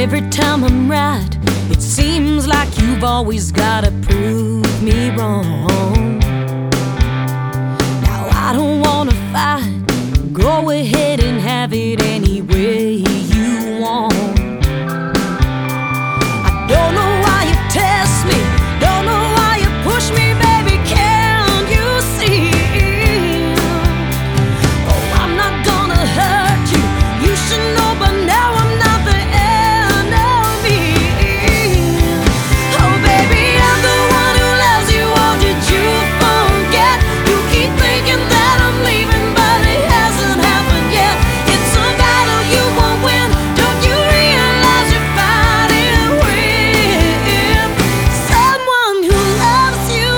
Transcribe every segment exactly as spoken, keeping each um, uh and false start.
every time I'm right, it seems like you've always gotta prove me wrong. Now I don't wanna fight, go ahead and have it any way you want. I don't know why you test me, don't know why you push me, baby, can't you see? Oh, I'm not gonna hurt you, you should know by now I'm not the enemy. Oh baby, I'm the one who loves you, oh did you forget? You keep thinking that I'm leaving, but it hasn't happened yet. It's a battle you won't win, don't you realize you're fighting with someone who loves you?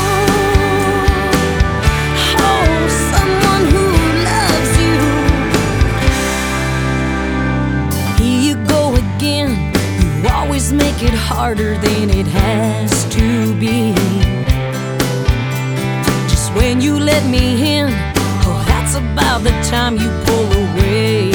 Oh, someone who loves you. Here you go again, you always make it harder than it has to be. Just when you let me in, oh, that's about the time you pull away